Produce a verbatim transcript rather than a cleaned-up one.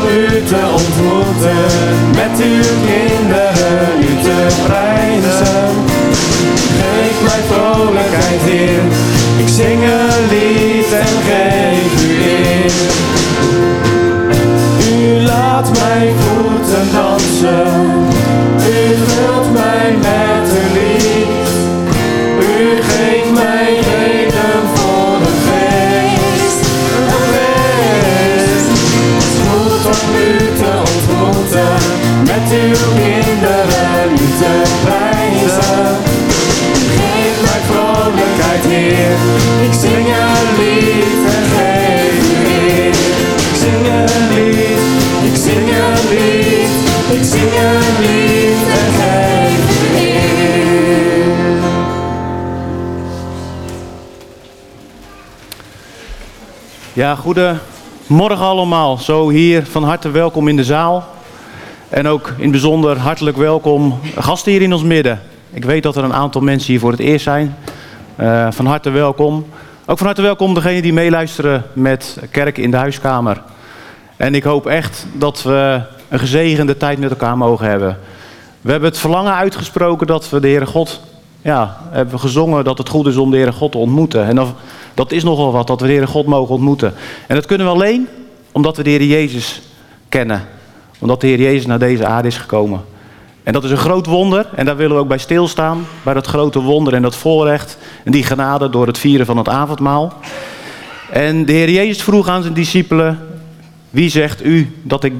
u te ontmoeten, met uw kinderen u te prijzen. Geef mij vrolijkheid, Heer, ik zing een lied en geef u eer. U laat mijn voeten dansen, u vult mij met uw lied. U geeft mij reden voor een feest, een feest. Het is goed om u te ontmoeten, met uw kinderen u te prijzen. Geef mij vrolijkheid, Heer, ik zing een lied en geef u eer. Ik zing een lied, ik zing een lied, ik zing een lied en geef u eer. Ja, goedemorgen allemaal. Zo hier van harte welkom in de zaal. En ook in het bijzonder hartelijk welkom gasten hier in ons midden. Ik weet dat er een aantal mensen hier voor het eerst zijn. Uh, van harte welkom. Ook van harte welkom degenen die meeluisteren met Kerk in de Huiskamer. En ik hoop echt dat we een gezegende tijd met elkaar mogen hebben. We hebben het verlangen uitgesproken dat we de Heere God, ja, hebben gezongen dat het goed is om de Heere God te ontmoeten. En dat, dat is nogal wat, dat we de Heere God mogen ontmoeten. En dat kunnen we alleen omdat we de Heer Jezus kennen. Omdat de Heer Jezus naar deze aarde is gekomen. En dat is een groot wonder en daar willen we ook bij stilstaan. Bij dat grote wonder en dat voorrecht en die genade door het vieren van het avondmaal. En de Heer Jezus vroeg aan zijn discipelen: wie zegt u dat ik ben?